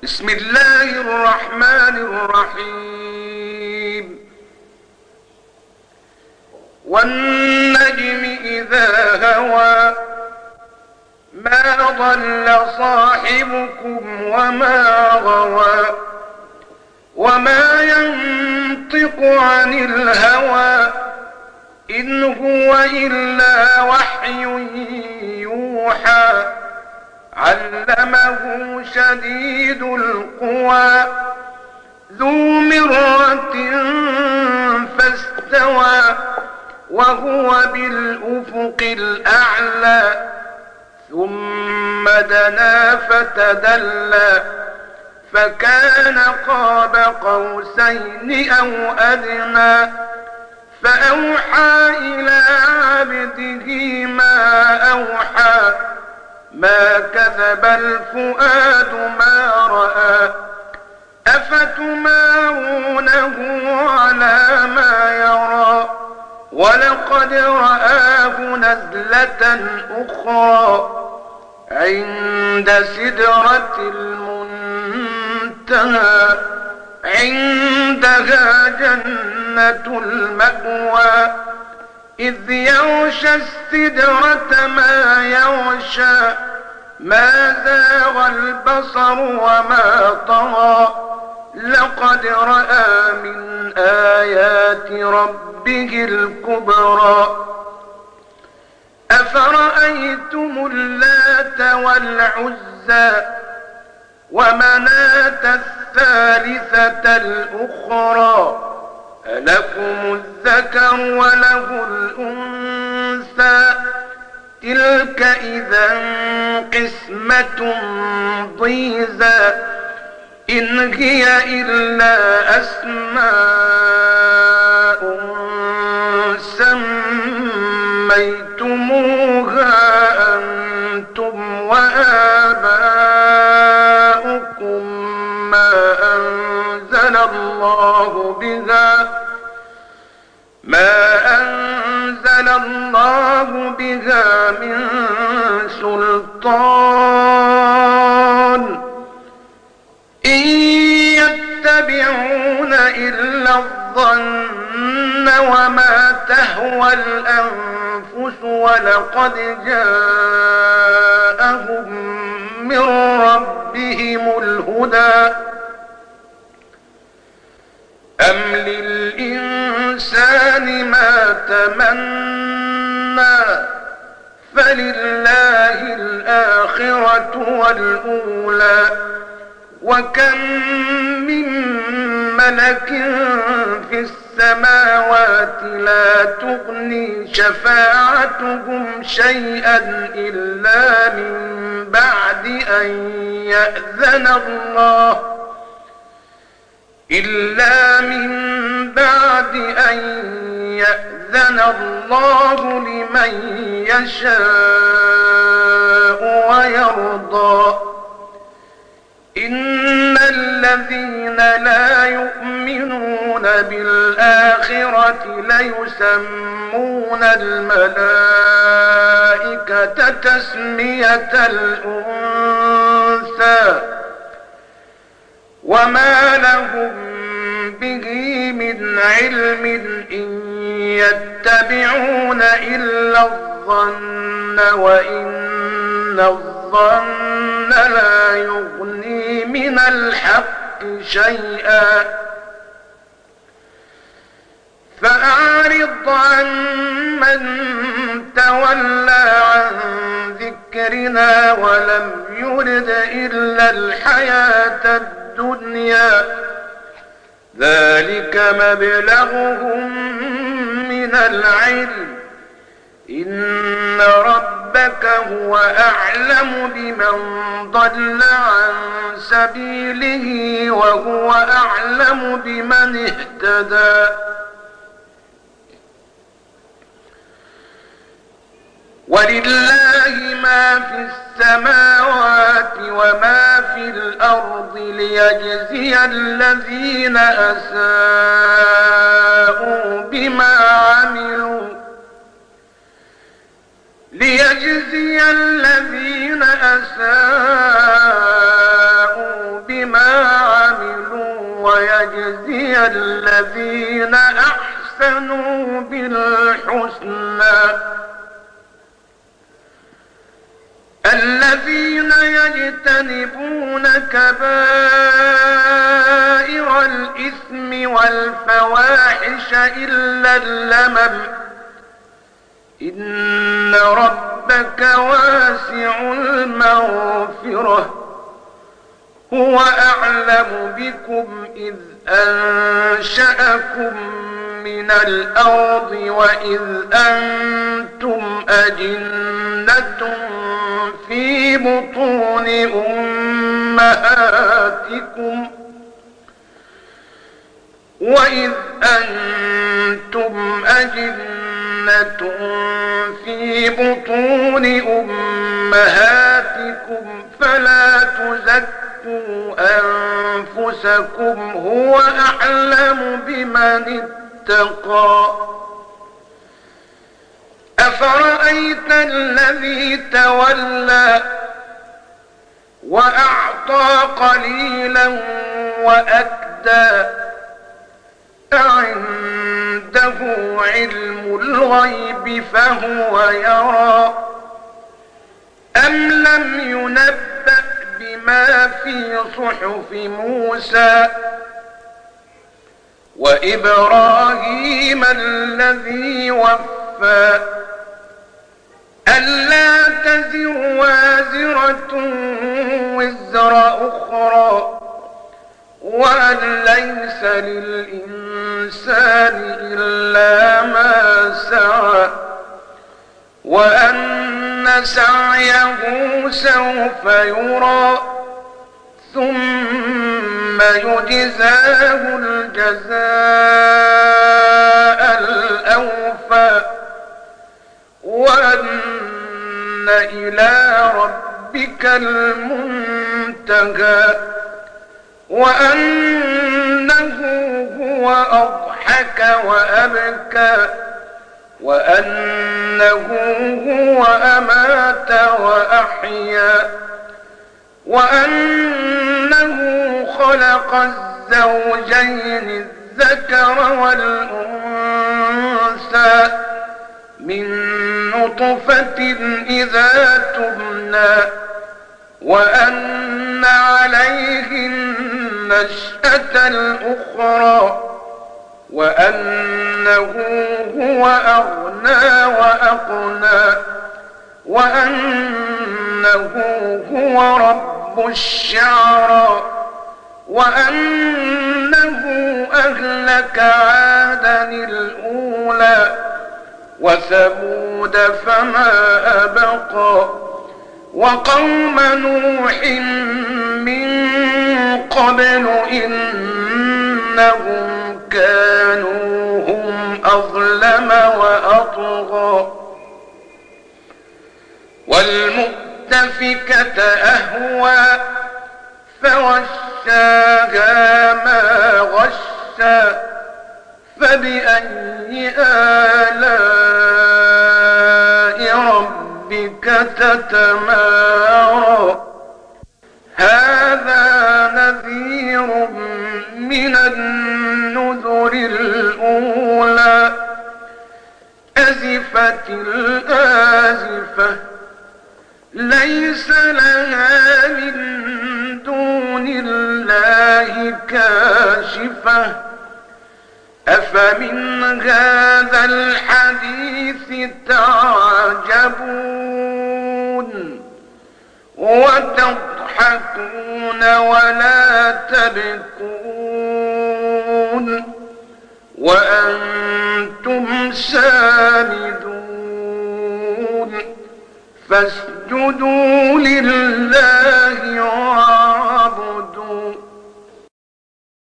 بسم الله الرحمن الرحيم. والنجم إذا هوى ما ضل صاحبكم وما غوى وما ينطق عن الهوى إن هو إلا وحي يوحى علمه شديد القوى ذو مرة فاستوى وهو بالأفق الأعلى ثم دنا فتدلى فكان قاب قوسين أو أدنى فأوحى إلى عبده ما أوحى ما كذب الفؤاد ما رأى أفتمارونه على ما يرى ولقد رآه نزلة أخرى عند سدرة المنتهى عندها جنة المأوى إذ يغشى السدرة ما يغشى ما زاغ البصر وما طغى لقد رأى من آيات ربه الكبرى أفرأيتم اللات والعزى ومناة الثالثة الأخرى ألكم الذكر وله الأنثى تلك إذا قسمة ضيزى إن هي إلا أسماء سميتموها أنتم وآباؤكم ما أنزل الله بها من سلطان إن يتبعون إلا الظن وما تهوى الأنفس ولقد جاءهم من ربهم الهدى أم للإنسان ما تمنى فلله الآخرة والأولى وكم من ملك في السماوات لا تغني شفاعتهم شيئا إلا من بعد أن يأذن الله لمن يشاء ويرضى إن الذين لا يؤمنون بالآخرة ليسمون الملائكة تسمية الأنثى وما لهم به من علم إن يتبعون إلا الظن وإن الظن لا يغني من الحق شيئا فأعرض عن من تولى عن ذكرنا ولم يرد إلا الحياة الدنيا ذلك مبلغهم من العلم إن ربك هو أعلم بمن ضل عن سبيله وهو أعلم بمن اهتدى ولله ما في السماوات وما في الأرض ليجزي الذين أساءوا بما ليجزي الذين أحسنوا بالحسنى الذين يجتنبون كبائر الإثم والفواحش إلا اللمم إن ربك واسع المغفرة هو أعلم بكم إذ أنشأكم من الأرض وإذ أنتم أجنة في بطون أمهاتكم فلا تزكوا أنفسكم هو أعلم بمن اتقى أفرأيت الذي تولى وأعطى قليلا وأكدى أعنده علم الغيب فهو يرى أم لم ينبأ بما في صحف موسى وإبراهيم الذي وفى ألا تزر وازرة وزر أخرى وأن ليس للإنسان إلا ما سعى وأن سعيه سوف يرى ثم يجزاه الجزاء الأوفى وأن إلى ربك المنتهى وأنه هو أضحك وأبكى وأنه هو أمات وأحيا وأنه خلق الزوجين الذكر والأنثى من نطفة إذا تمنى وأن عليه النشأة الأخرى وأنه هو أغنى وأقنى وأنه هو رب الشعرى وأنه أهلك عادا الأولى وثمود فما أبقى وقوم نوح من قبل إنهم كانوا هم أظلم وأطغى والمؤتفكة أهوى فغشاها ما غشى فبأي آلاء ربك تتمارى هذا نذير من النذر الأولى أزفت الآزفة ليس لها من دون الله كاشفة أفمن هذا الحديث تعجبون وتضحكون ولا تبكون وأنتم سامدون فاسجدوا لله